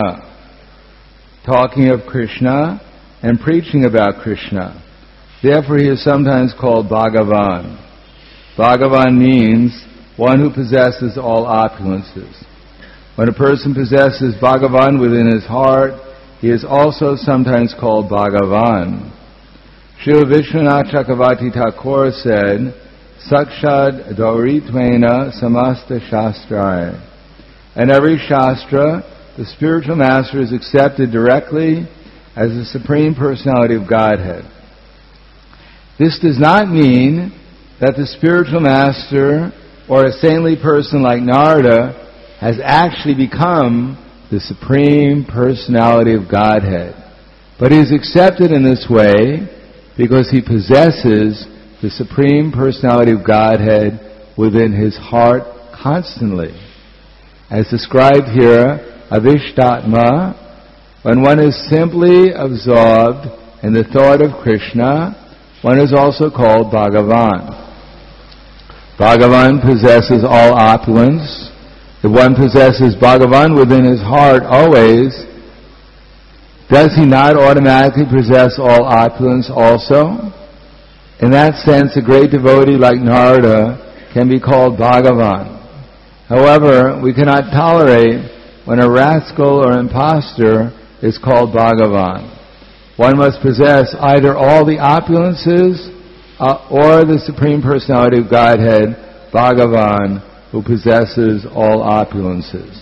talking of Krishna and preaching about Krishna. Therefore he is sometimes called Bhagavan. Bhagavan means one who possesses all opulences. When a person possesses Bhagavan within his heart, he is also sometimes called Bhagavan. Srila Vishwanath Chakravarti Thakur said, Sakshad Dauritvena Samasta Shastraya. In every Shastra, the spiritual master is accepted directly as the Supreme Personality of Godhead. This does not mean that the spiritual master or a saintly person like Narada has actually become the Supreme Personality of Godhead. But he is accepted in this way because he possesses the Supreme Personality of Godhead within his heart constantly. As described here, Avishtatma, when one is simply absorbed in the thought of Krishna, one is also called Bhagavan. Bhagavan possesses all opulence. If one possesses Bhagavan within his heart always, does he not automatically possess all opulence also? In that sense, a great devotee like Narada can be called Bhagavan. However, we cannot tolerate when a rascal or impostor is called Bhagavan. One must possess either all the opulences or the Supreme Personality of Godhead, Bhagavan, who possesses all opulences.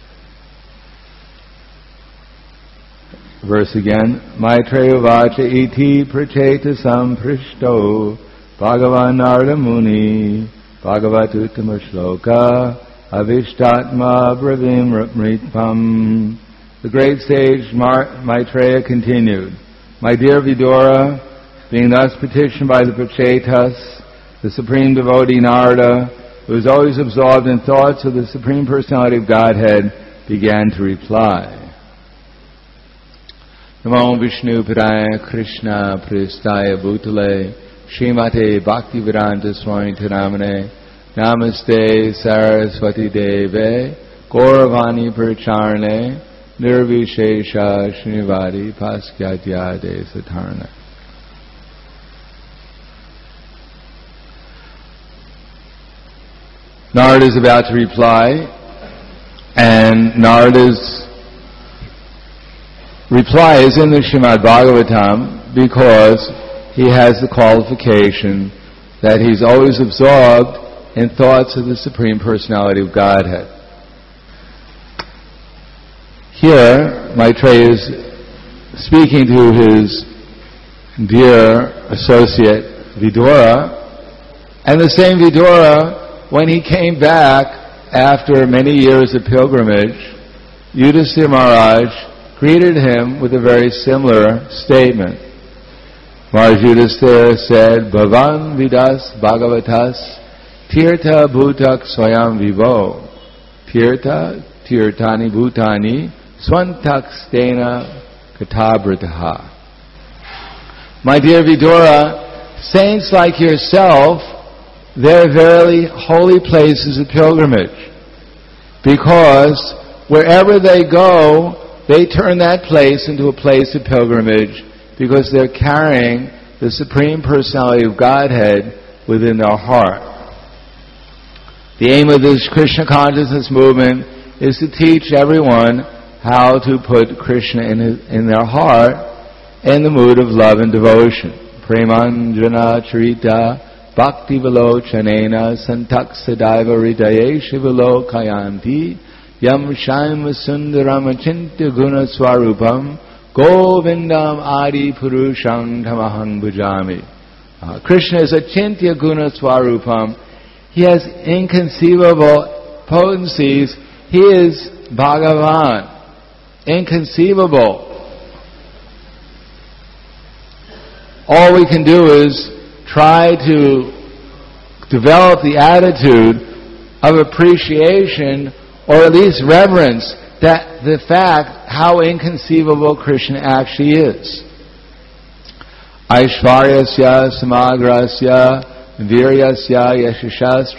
Verse again. Maitreya vacha iti pracheta samprishto Bhagavan Narada Muni Bhagavatuttama shloka Avishtatma bravim mritpam. The great sage Maitreya continued, My dear Vidura, being thus petitioned by the Prachetas, the supreme devotee Narada, who is always absorbed in thoughts of the Supreme Personality of Godhead, began to reply. Namo Vishnu Padaya Krishna Pristaya Bhutale Srimate Bhaktivedanta Swami Taramane Namaste Saraswati Deve Gauravani Pracharane Nirvishesha Srinivadi Paskyatyade Satarna. Narada is about to reply, and Narada's reply is in the Srimad Bhagavatam because he has the qualification that he's always absorbed in thoughts of the Supreme Personality of Godhead. Here, Maitreya is speaking to his dear associate Vidura, and the same Vidura, when he came back after many years of pilgrimage, Yudhisthira Maharaj greeted him with a very similar statement. Maharaj Yudhisthira said, Bhavan vidas bhagavatas tirtha bhutak swayam vivo tirtha tirtani bhutani swantak stena katabrataha. My dear Vidura, saints like yourself, they're verily holy places of pilgrimage, because wherever they go, they turn that place into a place of pilgrimage because they're carrying the Supreme Personality of Godhead within their heart. The aim of this Krishna consciousness movement is to teach everyone how to put Krishna in their heart in the mood of love and devotion. Premanjana charita bhakti vilochanena santak sadaiva ridaye shivalo kayanti Yam Shaima Sundaram Achintya Guna Swarupam Govindam Adi Purusham Tamahang Bhujami. Krishna is Achintya Guna Swarupam. He has inconceivable potencies. He is Bhagavan. Inconceivable. All we can do is try to develop the attitude of appreciation, or at least reverence, that the fact how inconceivable Krishna actually is. Aishvaryasya samagrasya viryasya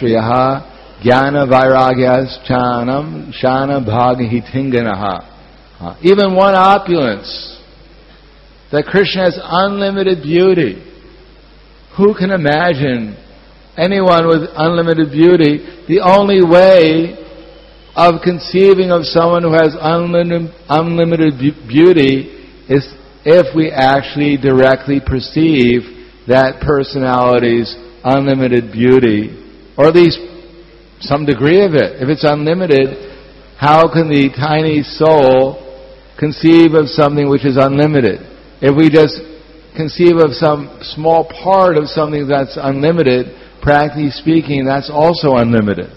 yashashastriyaha jnana vairagyas chanam shana bhagahitinganaha. Even one opulence. That Krishna has unlimited beauty. Who can imagine anyone with unlimited beauty? The only way of conceiving of someone who has unlimited beauty is if we actually directly perceive that personality's unlimited beauty, or at least some degree of it. If it's unlimited, how can the tiny soul conceive of something which is unlimited? If we just conceive of some small part of something that's unlimited, practically speaking, that's also unlimited.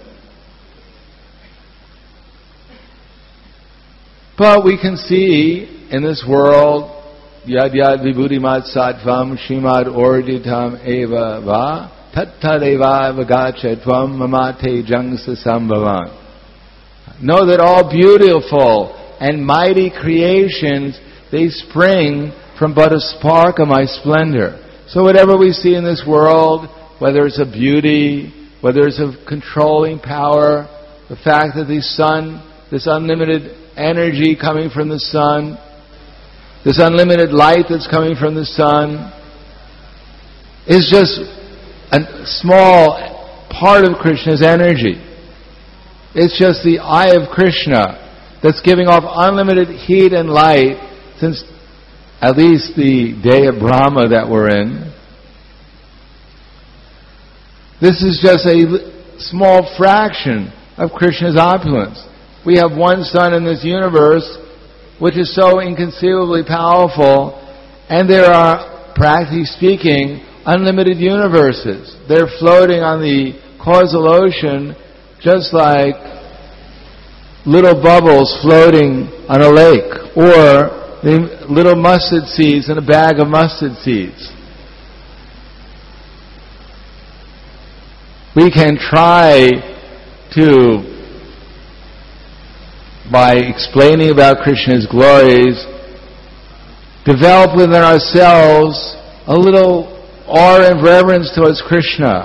But we can see in this world, yad yad vibhudimat sattvam shimad orditam eva va tattadeva vagachetvam mamate jangsa sambhavan. Know that all beautiful and mighty creations, they spring from but a spark of my splendor. So whatever we see in this world, whether it's a beauty, whether it's a controlling power, the fact that the sun, this unlimited energy coming from the sun, this unlimited light that's coming from the sun, is just a small part of Krishna's energy. It's just the eye of Krishna that's giving off unlimited heat and light since at least the day of Brahma that we're in. This is just a small fraction of Krishna's opulence. We have one sun in this universe which is so inconceivably powerful, and there are, practically speaking, unlimited universes. They're floating on the causal ocean just like little bubbles floating on a lake, or the little mustard seeds in a bag of mustard seeds. We can try to, by explaining about Krishna's glories, develop within ourselves a little awe and reverence towards Krishna.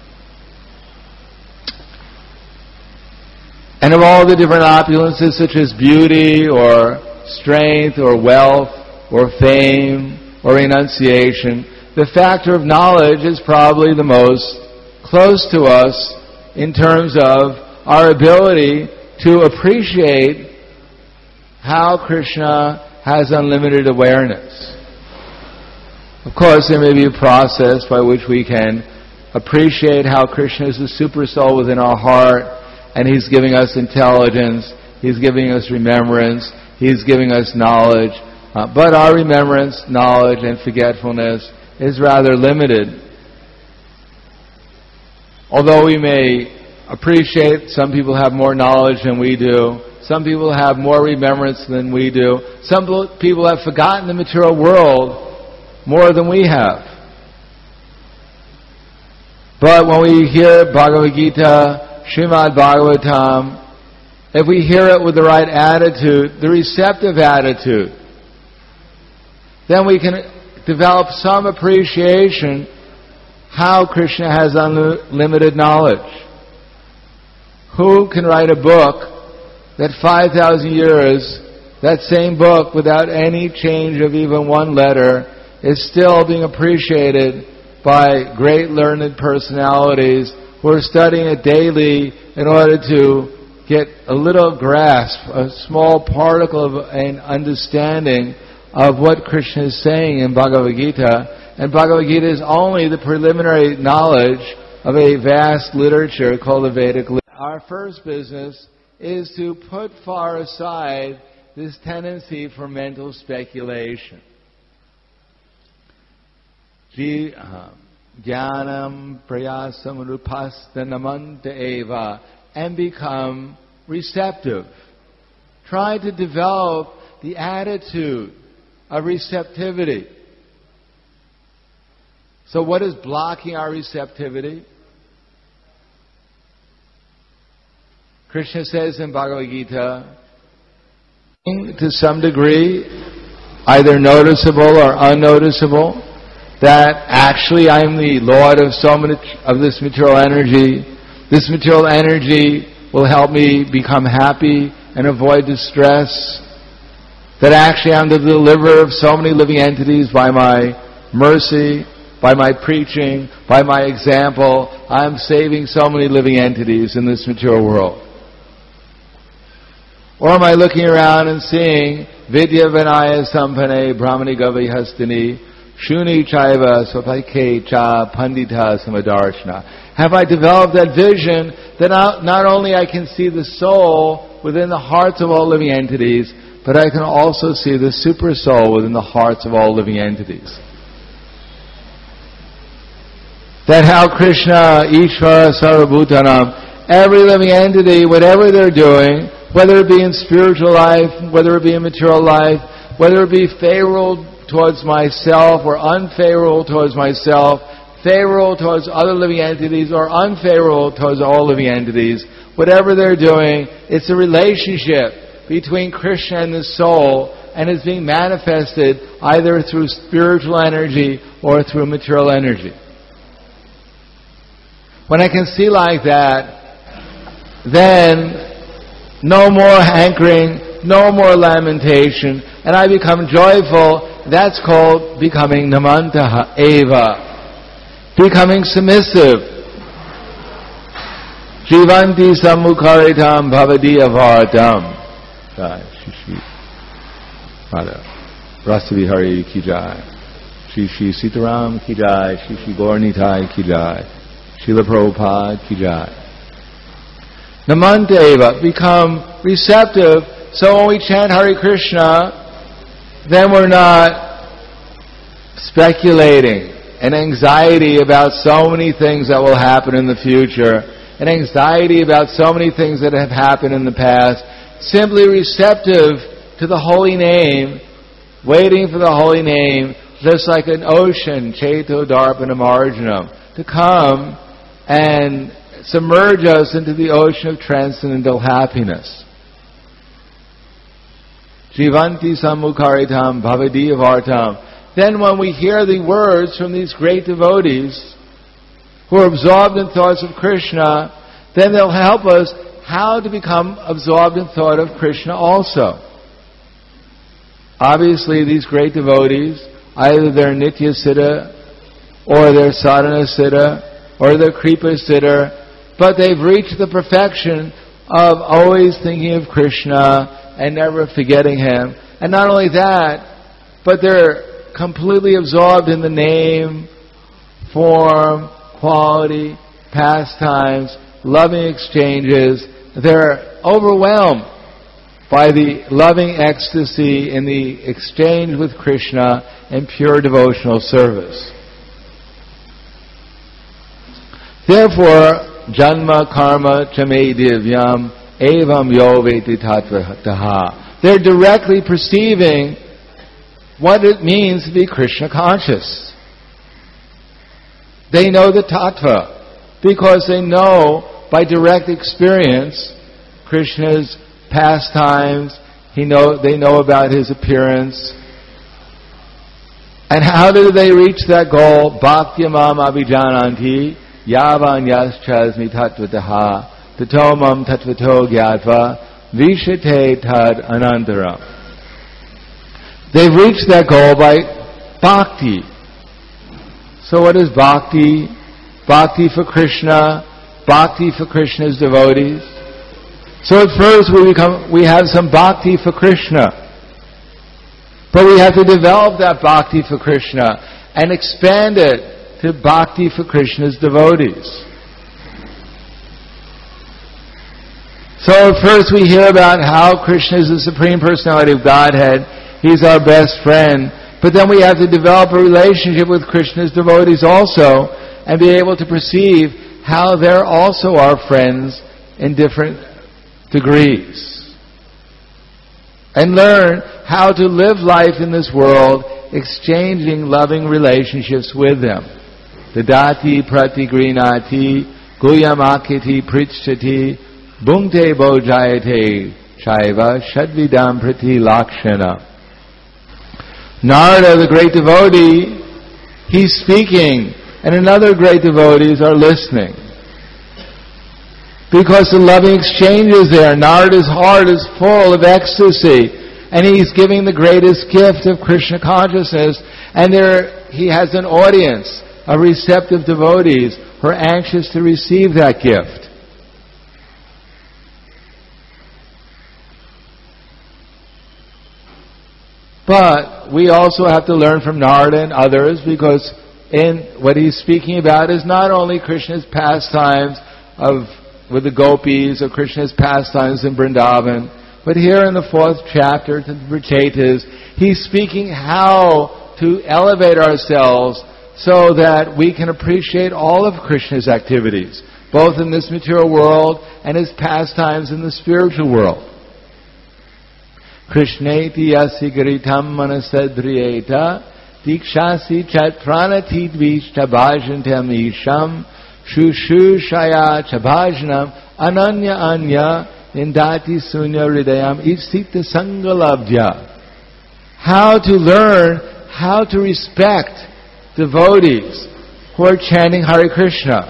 And of all the different opulences such as beauty or strength or wealth or fame or renunciation, the factor of knowledge is probably the most close to us in terms of our ability to appreciate how Krishna has unlimited awareness. Of course, there may be a process by which we can appreciate how Krishna is the super soul within our heart, and He's giving us intelligence, He's giving us remembrance, He's giving us knowledge. But our remembrance, knowledge, and forgetfulness is rather limited. Although we may appreciate some people have more knowledge than we do, some people have more remembrance than we do, some people have forgotten the material world more than we have. But when we hear Bhagavad Gita, Srimad Bhagavatam, if we hear it with the right attitude, the receptive attitude, then we can develop some appreciation how Krishna has unlimited knowledge. Who can write a book that 5,000 years, that same book, without any change of even one letter, is still being appreciated by great learned personalities who are studying it daily in order to get a little grasp, a small particle of an understanding of what Krishna is saying in Bhagavad Gita. And Bhagavad Gita is only the preliminary knowledge of a vast literature called the Vedic literature. Our first business is to put far aside this tendency for mental speculation. Jnanam prayasam rupastanamanta eva, and become receptive. Try to develop the attitude of receptivity. So what is blocking our receptivity? Krishna says in Bhagavad Gita, to some degree, either noticeable or unnoticeable, that actually I am the Lord of so much of this material energy. This material energy will help me become happy and avoid distress. That actually I'm the deliverer of so many living entities by my mercy, by my preaching, by my example. I'm saving so many living entities in this material world. Or am I looking around and seeing Vidya Vinaya Sampane Brahmani Gavi Hastini Shuni Chaiva Swapaike Cha Pandita Samadarshana? Have I developed that vision that not only I can see the soul within the hearts of all living entities, but I can also see the super soul within the hearts of all living entities? That how Krishna, Ishvara, Sarvabhutanam, every living entity, whatever they're doing, whether it be in spiritual life, whether it be in material life, whether it be favorable towards myself or unfavorable towards myself, favorable towards other living entities or unfavorable towards all living entities, whatever they're doing, it's a relationship between Krishna and the soul, and it's being manifested either through spiritual energy or through material energy. When I can see like that, then no more hankering, no more lamentation, and I become joyful. That's called becoming namantaha eva, becoming submissive. Jivanti sammukaritam bhavadi avartam. Shri Radha Rasavihari ki jai, Shri Sitaram ki jai, Shri Gauranitai ki jai, Srila Prabhupada ki jai. Namanta eva, become receptive, so when we chant Hare Krishna, then we're not speculating and anxiety about so many things that will happen in the future, and anxiety about so many things that have happened in the past. Simply receptive to the holy name, waiting for the holy name, just like an ocean, Cheto Darpana Marjanam, to come and submerge us into the ocean of transcendental happiness. Jivanti sammukaritam bhavadi avartam. Then when we hear the words from these great devotees who are absorbed in thoughts of Krishna, then they'll help us how to become absorbed in thought of Krishna also. Obviously these great devotees, either they're Nitya Siddha, or they're Sadhana Siddha, or they're Kripa Siddha, but they've reached the perfection of always thinking of Krishna and never forgetting Him. And not only that, but they're completely absorbed in the name, form, quality, pastimes, loving exchanges. They're overwhelmed by the loving ecstasy in the exchange with Krishna and pure devotional service. Therefore, Janma Karma Chame Divyam Evam Yo Veti Tattva. They're directly perceiving what it means to be Krishna conscious. They know the tattva because they know by direct experience Krishna's pastimes. They know about His appearance. And how do they reach that goal? Bhakti mam abhijananti yavan yaschasmi tattvataha tato mam tattvato gyatva vishate tad anantaram. They've reached that goal by bhakti. So what is bhakti? Bhakti for Krishna, bhakti for Krishna's devotees. So at first we have some bhakti for Krishna. But we have to develop that bhakti for Krishna and expand it to bhakti for Krishna's devotees. So at first we hear about how Krishna is the Supreme Personality of Godhead. He's our best friend. But then we have to develop a relationship with Krishna's devotees also and be able to perceive how they're also our friends in different degrees. And learn how to live life in this world exchanging loving relationships with them. Dadati pratigrinati guyamakiti prichati bhungte bojayate chaiva shadvidam prati lakshana. Narada, the great devotee, he's speaking, and another great devotees are listening. Because the loving exchange is there. Narada's heart is full of ecstasy. and he's giving the greatest gift of Krishna consciousness, and there he has an audience of receptive devotees who are anxious to receive that gift. But we also have to learn from Narada and others, because in what he's speaking about is not only Krishna's pastimes with the gopis or Krishna's pastimes in Vrindavan, but here in the 4th chapter to the Vrachetas, he's speaking how to elevate ourselves so that we can appreciate all of Krishna's activities, both in this material world and his pastimes in the spiritual world. Krishneti yasi garitam manasadriyeta dikshasi chatranati dvishta bhajantam isham shushushaya chabhajanam ananya anya indati sunya hridayam itsita sangalavya. How to learn how to respect devotees who are chanting Hare Krishna.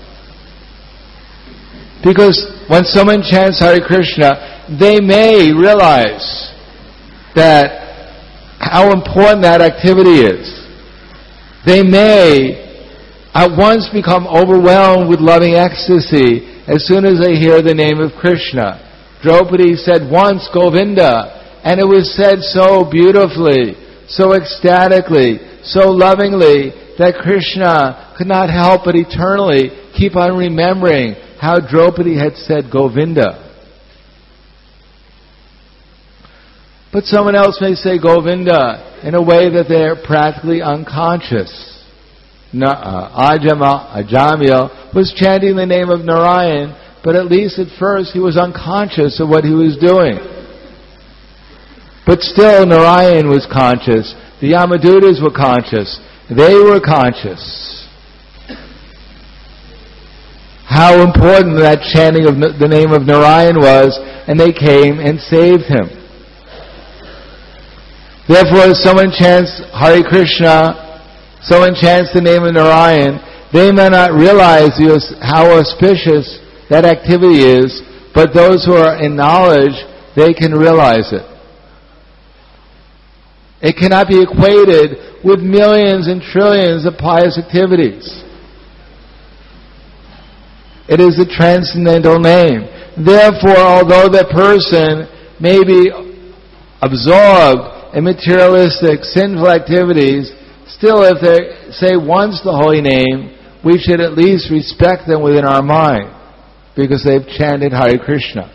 Because when someone chants Hare Krishna, they may realize that how important that activity is. They may at once become overwhelmed with loving ecstasy as soon as they hear the name of Krishna. Draupadi said once Govinda, and it was said so beautifully, so ecstatically, so lovingly, that Krishna could not help but eternally keep on remembering how Draupadi had said Govinda. But someone else may say Govinda in a way that they're practically unconscious. Ajamil was chanting the name of Narayan, but at least at first he was unconscious of what he was doing. But still Narayan was conscious. The Yamadutas were conscious. They were conscious. How important that chanting of the name of Narayan was, and they came and saved him. Therefore, if someone chants Hare Krishna, someone chants the name of Narayan, they may not realize how auspicious that activity is, but those who are in knowledge, they can realize it. It cannot be equated with millions and trillions of pious activities. It is a transcendental name. Therefore, although that person may be absorbed in materialistic, sinful activities, still if they say once the holy name, we should at least respect them within our mind, because they've chanted Hare Krishna.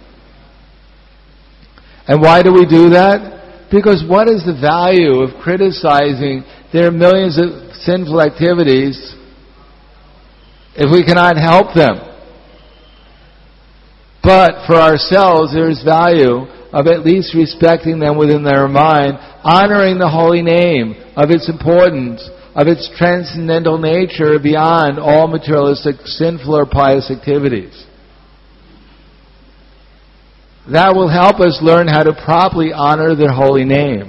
And why do we do that? Because what is the value of criticizing their millions of sinful activities if we cannot help them? But for ourselves, there is value of at least respecting them within their mind, honoring the holy name, of its importance, of its transcendental nature beyond all materialistic, sinful or pious activities. That will help us learn how to properly honor their holy name.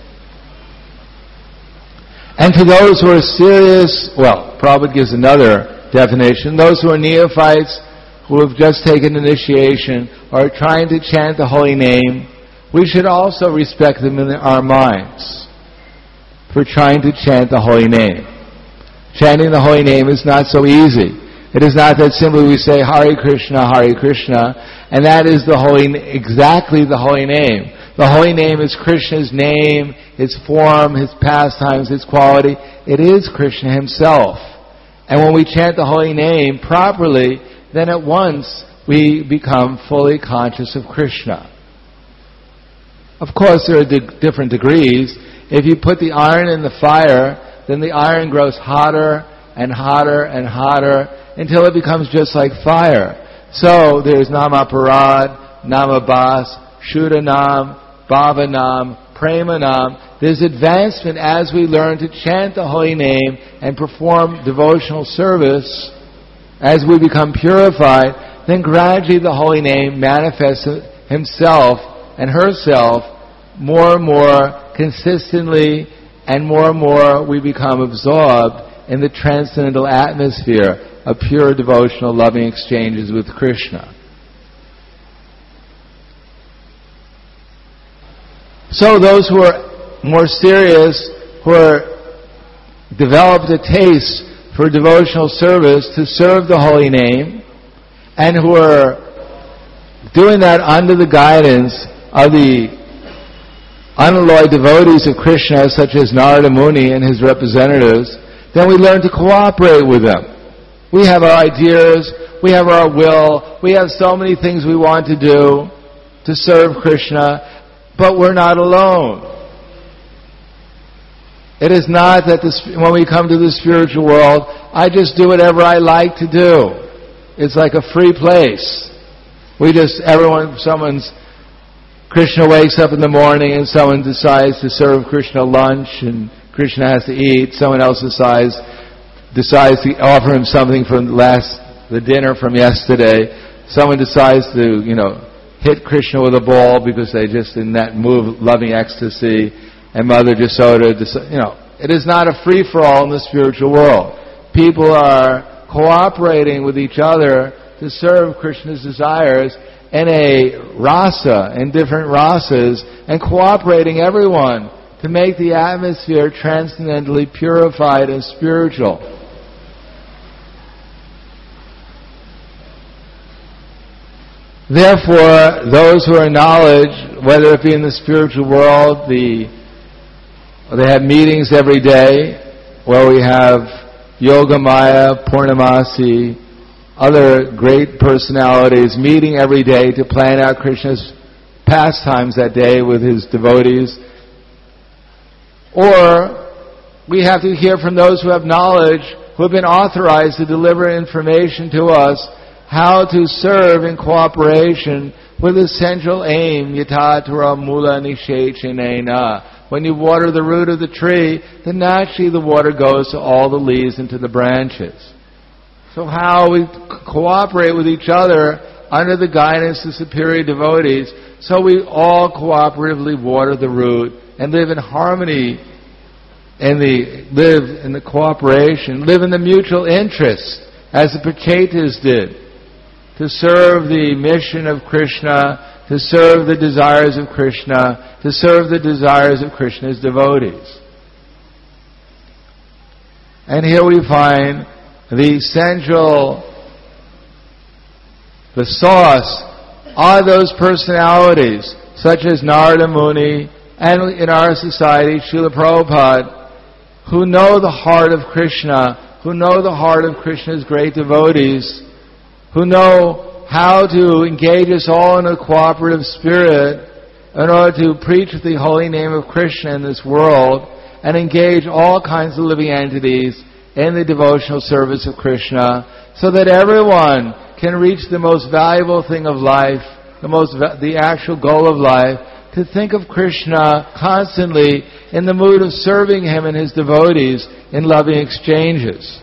And to those who are serious, Prabhupada gives another definition, those who are neophytes, who have just taken initiation, or are trying to chant the holy name, we should also respect them in our minds for trying to chant the holy name. Chanting the holy name is not so easy. It is not that simply we say Hare Krishna, and that is exactly the holy name. The holy name is Krishna's name, His form, His pastimes, His quality. It is Krishna Himself. And when we chant the holy name properly, then at once we become fully conscious of Krishna. Of course, there are different degrees. If you put the iron in the fire, then the iron grows hotter and hotter and hotter until it becomes just like fire. So there's Namaparad, Namabas, Shuddhanam, Bhavanam, Premanam. There's advancement as we learn to chant the holy name and perform devotional service. As we become purified, then gradually the holy name manifests himself and herself more and more consistently, and more we become absorbed in the transcendental atmosphere of pure devotional loving exchanges with Krishna. So those who are more serious, who are developed a taste for devotional service to serve the holy name, and who are doing that under the guidance of the unalloyed devotees of Krishna, such as Narada Muni and his representatives, then we learn to cooperate with them. We have our ideas, we have our will, we have so many things we want to do to serve Krishna, but we're not alone. It is not that when we come to the spiritual world, I just do whatever I like to do. It's like a free place. Krishna wakes up in the morning and someone decides to serve Krishna lunch and Krishna has to eat. Someone else decides to offer him something from the dinner from yesterday. Someone decides to, hit Krishna with a ball because they're just in that mood of loving ecstasy. And Mother Jasoda, it is not a free-for-all in the spiritual world. People are cooperating with each other to serve Krishna's desires in a rasa, in different rasas, and cooperating everyone to make the atmosphere transcendently purified and spiritual. Therefore, those who are in knowledge, whether it be in the spiritual world, they have meetings every day where we have Yogamaya, Purnamasi, other great personalities meeting every day to plan out Krishna's pastimes that day with his devotees. Or we have to hear from those who have knowledge, who have been authorized to deliver information to us how to serve in cooperation with the central aim, yatatura mula nishechinena. When you water the root of the tree, then naturally the water goes to all the leaves and to the branches. So how we cooperate with each other under the guidance of superior devotees, so we all cooperatively water the root and live in harmony, live in the cooperation, live in the mutual interest, as the Prachetas did, to serve the mission of Krishna, to serve the desires of Krishna, to serve the desires of Krishna's devotees. And here we find the sauce are those personalities, such as Narada Muni, and in our society, Srila Prabhupada, who know the heart of Krishna, who know the heart of Krishna's great devotees, who know how to engage us all in a cooperative spirit in order to preach the holy name of Krishna in this world and engage all kinds of living entities in the devotional service of Krishna, so that everyone can reach the most valuable thing of life, the actual goal of life, to think of Krishna constantly in the mood of serving him and his devotees in loving exchanges.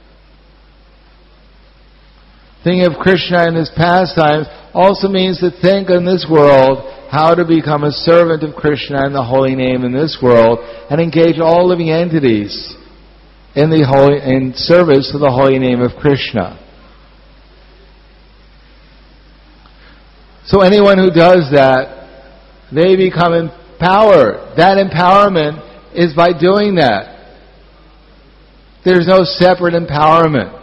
Thinking of Krishna and his pastimes also means to think in this world how to become a servant of Krishna and the holy name in this world and engage all living entities in service to the holy name of Krishna. So anyone who does that, they become empowered. That empowerment is by doing that. There's no separate empowerment.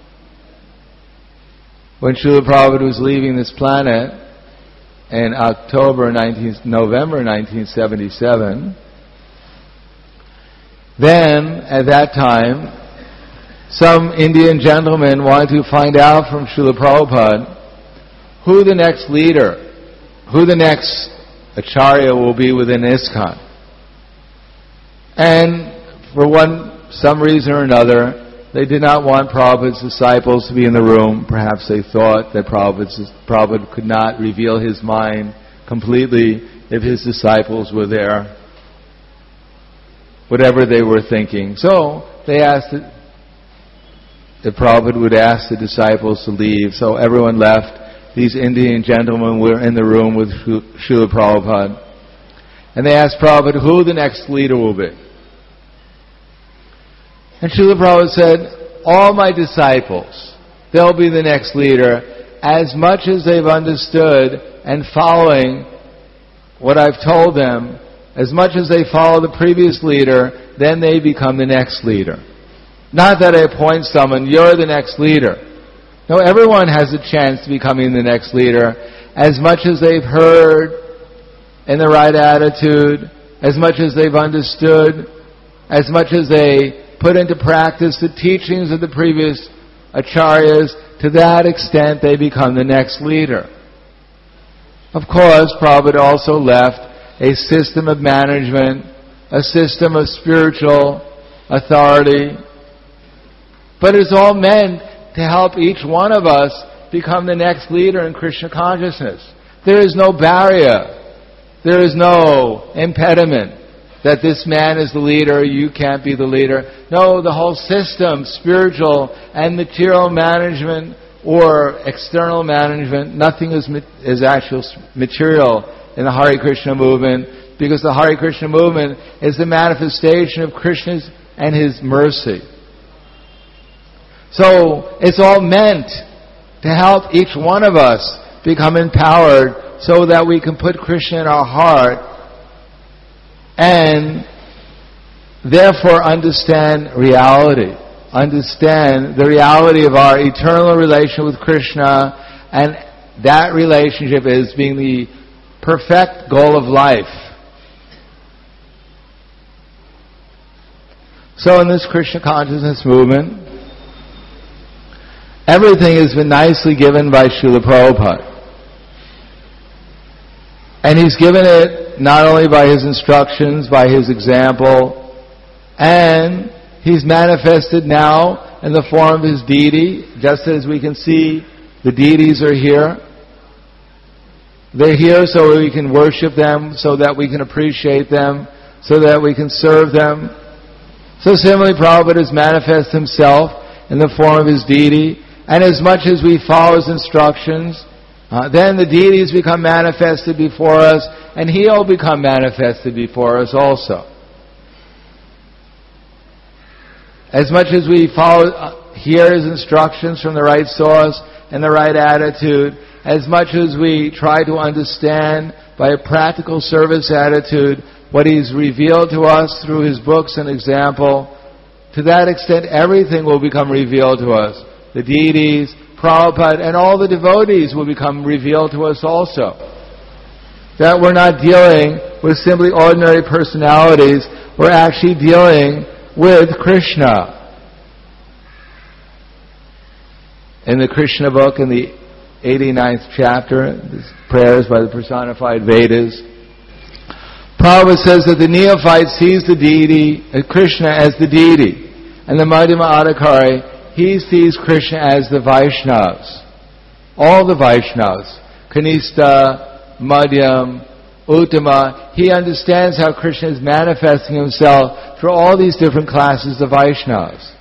When Srila Prabhupada was leaving this planet in November 1977, then, at that time, some Indian gentleman wanted to find out from Srila Prabhupada who the next leader, who the next Acharya will be within ISKCON. And for some reason or another, they did not want Prabhupada's disciples to be in the room. Perhaps they thought that Prabhupada could not reveal his mind completely if his disciples were there. Whatever they were thinking. So they asked that Prabhupada would ask the disciples to leave. So everyone left. These Indian gentlemen were in the room with Srila Prabhupada. And they asked Prabhupada who the next leader will be. And Srila Prabhupada said, all my disciples, they'll be the next leader as much as they've understood and following what I've told them As much as they follow the previous leader, then they become the next leader. Not that I appoint someone, you're the next leader. No, everyone has a chance to becoming the next leader, as much as they've heard in the right attitude, as much as they've understood, as much as they put into practice the teachings of the previous acharyas. To that extent, they become the next leader. Of course, Prabhupada also left a system of management, a system of spiritual authority, but it's all meant to help each one of us become the next leader in Krishna consciousness. There is no barrier. There is no impediment that this man is the leader, you can't be the leader. No, the whole system, spiritual and material management or external management, nothing is actual material in the Hare Krishna movement, because the Hare Krishna movement is the manifestation of Krishna's and His mercy. So it's all meant to help each one of us become empowered so that we can put Krishna in our heart and therefore understand reality. Understand the reality of our eternal relation with Krishna, and that relationship is being the perfect goal of life. So in this Krishna consciousness movement, everything has been nicely given by Srila Prabhupada. And he's given it not only by his instructions, by his example, and he's manifested now in the form of his deity. Just as we can see, the deities are here. They're here so we can worship them, so that we can appreciate them, so that we can serve them. So similarly, Prabhupada has manifested himself in the form of his deity, and as much as we follow his instructions, then the deities become manifested before us, and He'll become manifested before us also. As much as we hear His instructions from the right source and the right attitude, as much as we try to understand by a practical service attitude what He's revealed to us through His books and example, to that extent everything will become revealed to us. The deities, Prabhupada, and all the devotees will become revealed to us also. That we're not dealing with simply ordinary personalities, we're actually dealing with Krishna. In the Krishna book, in the 89th chapter, prayers by the personified Vedas, Prabhupada says that the neophyte sees the deity, Krishna as the deity, and the Madhyama Adhikari, he sees Krishna as the Vaishnavas. All the Vaishnavas. Kanista, Madhyam, Uttama. He understands how Krishna is manifesting himself through all these different classes of Vaishnavas.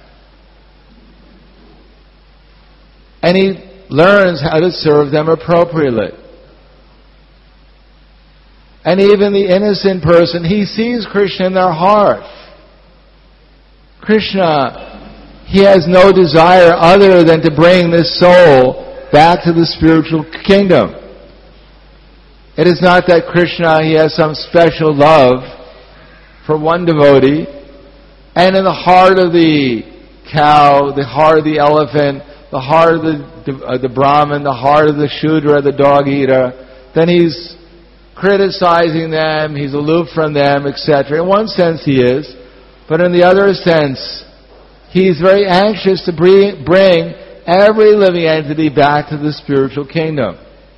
And he learns how to serve them appropriately. And even the innocent person, he sees Krishna in their heart. Krishna, he has no desire other than to bring this soul back to the spiritual kingdom. It is not that Krishna, he has some special love for one devotee, and in the heart of the cow, the heart of the elephant, the heart of the Brahmin, the heart of the Shudra, the dog eater, then he's criticizing them, he's aloof from them, etc. In one sense he is, but in the other sense, he's very anxious to bring every living entity back to the spiritual kingdom.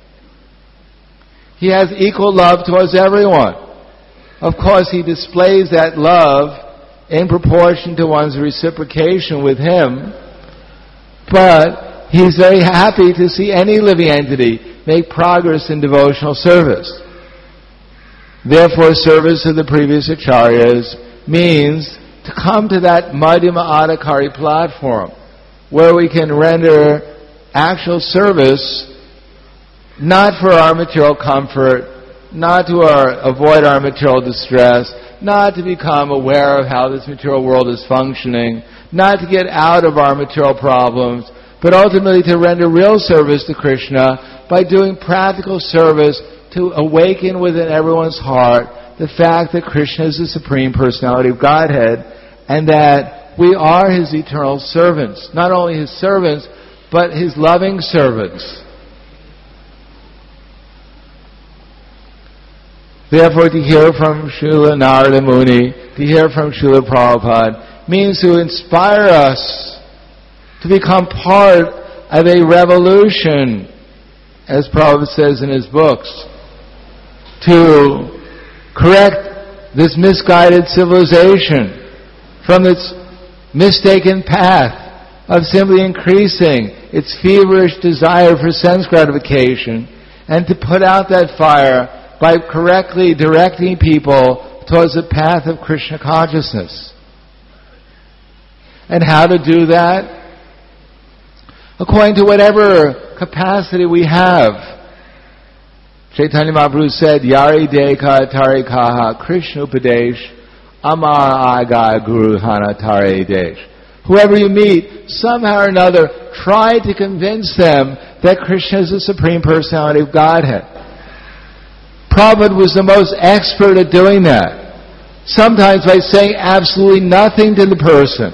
He has equal love towards everyone. Of course, he displays that love in proportion to one's reciprocation with him, but he's very happy to see any living entity make progress in devotional service. Therefore, service of the previous acharyas means to come to that Madhyama Adhikari platform where we can render actual service not for our material comfort, not to avoid our material distress, not to become aware of how this material world is functioning, not to get out of our material problems, but ultimately to render real service to Krishna by doing practical service to awaken within everyone's heart the fact that Krishna is the Supreme Personality of Godhead and that we are His eternal servants. Not only His servants, but His loving servants. Therefore, to hear from Srila Narada Muni, to hear from Srila Prabhupada, means to inspire us to become part of a revolution, as Prabhupada says in his books, to correct this misguided civilization from its mistaken path of simply increasing its feverish desire for sense gratification, and to put out that fire by correctly directing people towards the path of Krishna consciousness. And how to do that? According to whatever capacity we have. Chaitanya Mahaprabhu said, Yari Deka Tari Kaha Krishna Upadesh Amar Aga Guru Hana Tare Desh. Whoever you meet, somehow or another, try to convince them that Krishna is the Supreme Personality of Godhead. Prabhupada was the most expert at doing that. Sometimes by saying absolutely nothing to the person.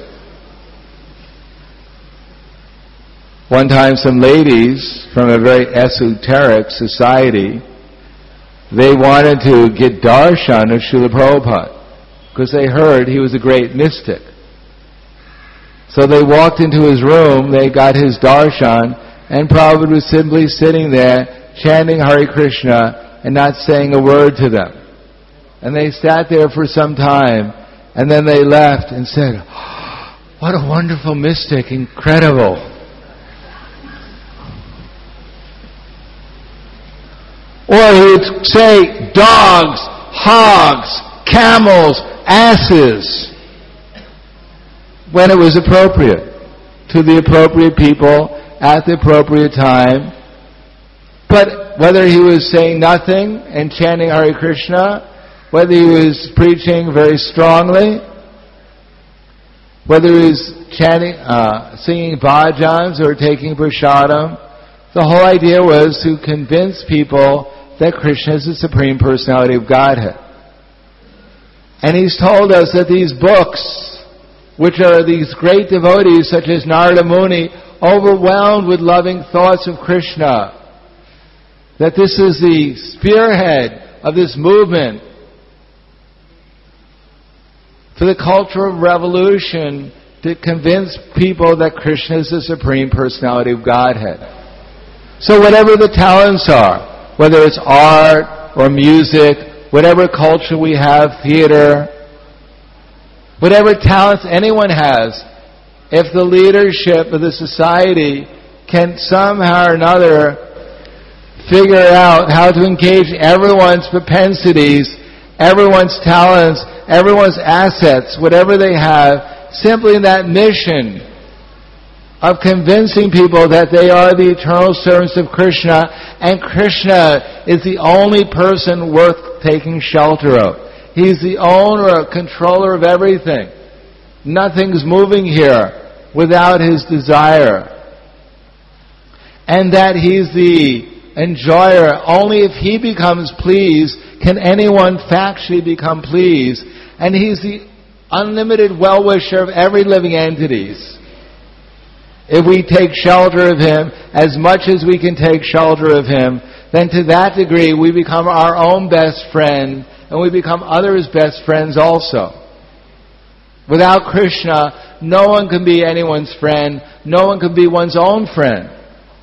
One time some ladies from a very esoteric society, they wanted to get darshan of Srila Prabhupada because they heard he was a great mystic. So they walked into his room, they got his darshan, and Prabhupada was simply sitting there chanting Hare Krishna and not saying a word to them. And they sat there for some time, and then they left and said, oh, what a wonderful mystic, incredible. Or he would say, dogs, hogs, camels, asses, when it was appropriate, to the appropriate people, at the appropriate time. But whether he was saying nothing and chanting Hare Krishna, whether he was preaching very strongly, whether he was chanting, singing bhajans or taking prasadam, the whole idea was to convince people that Krishna is the Supreme Personality of Godhead. And he's told us that these books, which are these great devotees such as Narada Muni, overwhelmed with loving thoughts of Krishna, that this is the spearhead of this movement for the cultural revolution to convince people that Krishna is the Supreme Personality of Godhead. So whatever the talents are, whether it's art or music, whatever culture we have, theater, whatever talents anyone has, if the leadership of the society can somehow or another figure out how to engage everyone's propensities, everyone's talents, everyone's assets, whatever they have, simply in that mission of convincing people that they are the eternal servants of Krishna, and Krishna is the only person worth taking shelter of. He's the owner, controller of everything. Nothing's moving here without His desire. And that He's the enjoyer. Only if He becomes pleased can anyone factually become pleased. And He's the unlimited well-wisher of every living entities. If we take shelter of Him, as much as we can take shelter of Him, then to that degree we become our own best friend, and we become others' best friends also. Without Krishna, no one can be anyone's friend, no one can be one's own friend.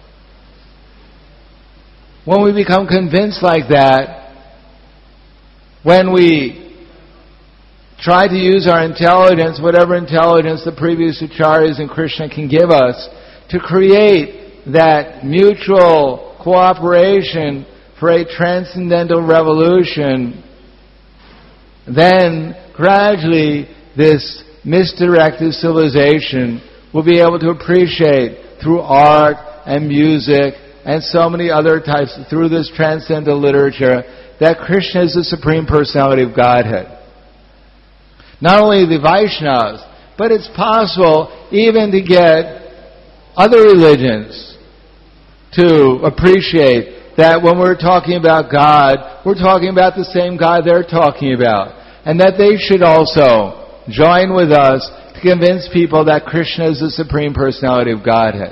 When we become convinced like that, when we try to use our intelligence, whatever intelligence the previous acharyas and Krishna can give us, to create that mutual cooperation for a transcendental revolution, then gradually this misdirected civilization will be able to appreciate through art and music and so many other types, through this transcendental literature, that Krishna is the Supreme Personality of Godhead. Not only the Vaishnavas, but it's possible even to get other religions to appreciate that when we're talking about God, we're talking about the same God they're talking about. And that they should also join with us to convince people that Krishna is the Supreme Personality of Godhead.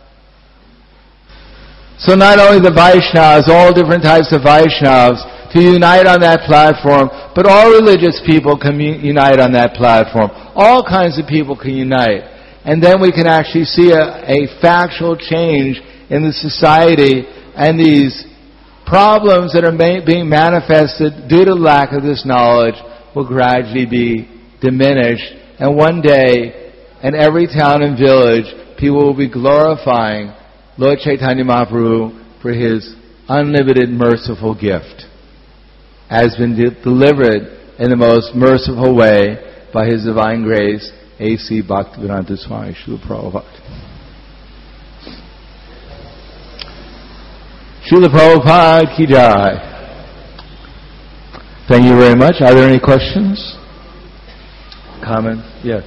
So not only the Vaishnavas, all different types of Vaishnavas, to unite on that platform, but all religious people can unite on that platform. All kinds of people can unite. And then we can actually see a factual change in the society, and these problems that are being manifested due to lack of this knowledge will gradually be diminished. And one day, in every town and village, people will be glorifying Lord Chaitanya Mahaprabhu for His unlimited merciful gift, has been delivered in the most merciful way by His Divine Grace, A.C. Bhaktivedanta Swami Srila Prabhupada. Srila Prabhupada Ki Jai. Thank you very much. Are there any questions? Comments? Yes.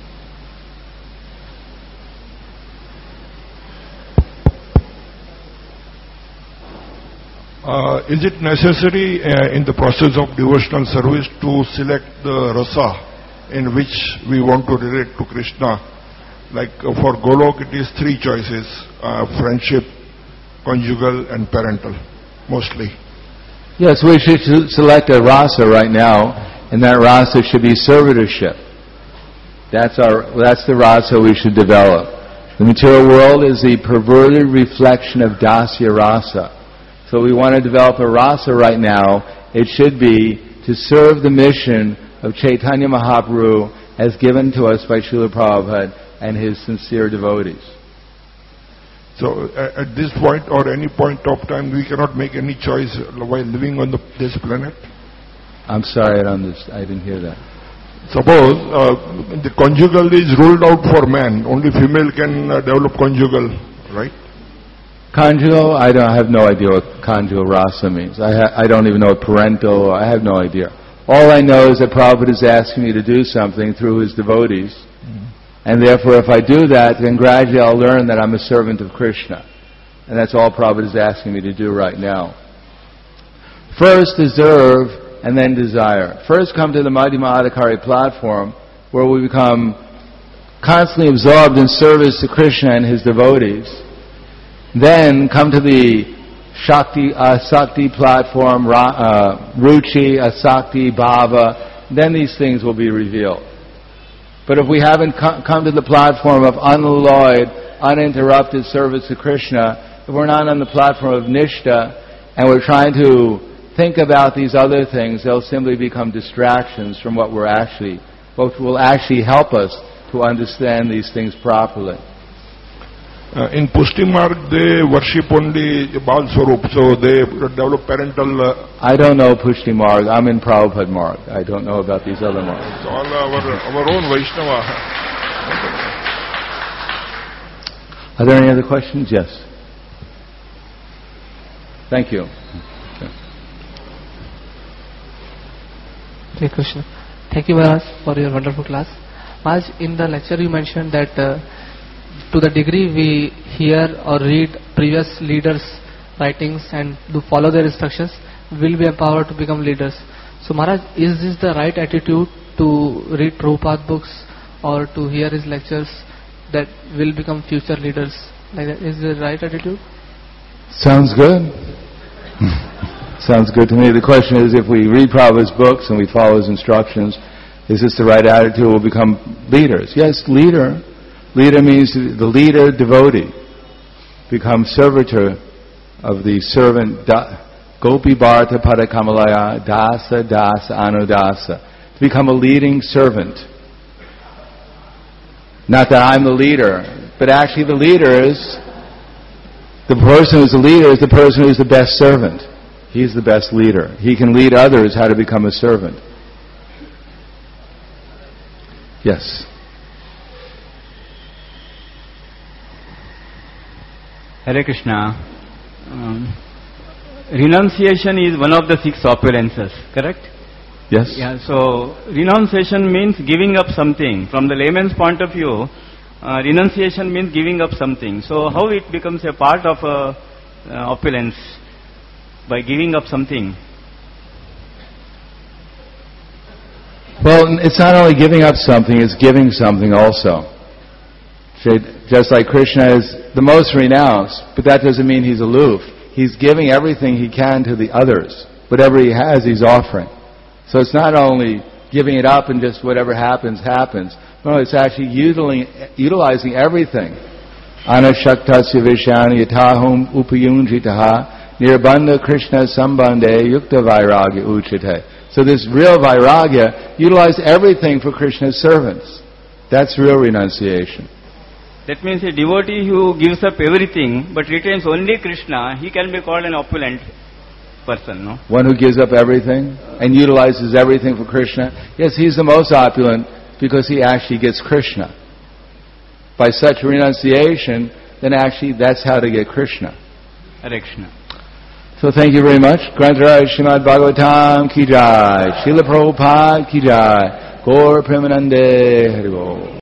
Is it necessary in the process of devotional service to select the rasa in which we want to relate to Krishna? Like for Golok it is 3 choices, friendship, conjugal and parental, mostly. Yes, we should select a rasa right now, and that rasa should be servitorship. That's the rasa we should develop. The material world is the perverted reflection of dasya rasa. So we want to develop a rasa right now. It should be to serve the mission of Chaitanya Mahaprabhu as given to us by Srila Prabhupada and his sincere devotees. So at this point or any point of time, we cannot make any choice while living on this planet? I'm sorry, I didn't hear that. Suppose the conjugal is ruled out for man. Only female can develop conjugal, right? Conjugal, I have no idea what conjugal rasa means. I don't even know what parental, I have no idea. All I know is that Prabhupada is asking me to do something through his devotees. And therefore if I do that, then gradually I'll learn that I'm a servant of Krishna. And that's all Prabhupada is asking me to do right now. First deserve and then desire. First come to the Madhyama Adhikari platform where we become constantly absorbed in service to Krishna and his devotees. Then come to the Shakti, Asakti platform, Ruchi, Asakti, Bhava. Then these things will be revealed. But if we haven't come to the platform of unalloyed, uninterrupted service to Krishna, if we're not on the platform of Nishta, and we're trying to think about these other things, they'll simply become distractions from what will actually help us to understand these things properly. In Pushti Marg, they worship only Bal Swarup, so they develop parental... I don't know Pushti Marg. I'm in Prabhupada Marg. I don't know about these other margs. It's all our own Vaishnava. Are there any other questions? Yes. Thank you. Hare Krishna. Thank you, Maharaj, for your wonderful class. Maharaj, in the lecture you mentioned that to the degree we hear or read previous leaders' writings and do follow their instructions, we will be empowered to become leaders. So Maharaj, is this the right attitude to read Prabhupada books or to hear his lectures that will become future leaders? Like that, is the right attitude? Sounds good. Sounds good to me. The question is, if we read Prabhupada's books and we follow his instructions, is this the right attitude? We'll become leaders. Yes, leader. Leader means the leader devotee. Become servitor of the servant. Gopi Bharata Padakamalaya Dasa Dasa Anudasa. To become a leading servant. Not that I'm the leader, but actually the leader is, the person who's the leader is the person who's the best servant. He's the best leader. He can lead others how to become a servant. Yes. Hare Krishna. Renunciation is one of the 6 opulences, correct? Yes. Yeah. So renunciation means giving up something. From the layman's point of view, renunciation means giving up something. So how it becomes a part of opulence? by giving up something? Well, it's not only giving up something, it's giving something also. Just like Krishna is the most renounced, but that doesn't mean he's aloof. He's giving everything he can to the others. Whatever he has, he's offering. So it's not only giving it up and just whatever happens, happens. No, it's actually utilizing everything. Anashaktasya vishani yatahum upayunjitaha nirbandha Krishna sambandhe yukta vairagya uchite. So this real vairagya, utilize everything for Krishna's servants. That's real renunciation. That means a devotee who gives up everything but retains only Krishna, he can be called an opulent person, no? One who gives up everything and utilizes everything for Krishna, yes, he's the most opulent because he actually gets Krishna. By such renunciation, then actually that's how to get Krishna. Hare Krishna. So thank you very much. Grantaraj Srimad Bhagavatam ki jai. Srila Prabhupada ki jai. Gaur Premanande Hari Bol.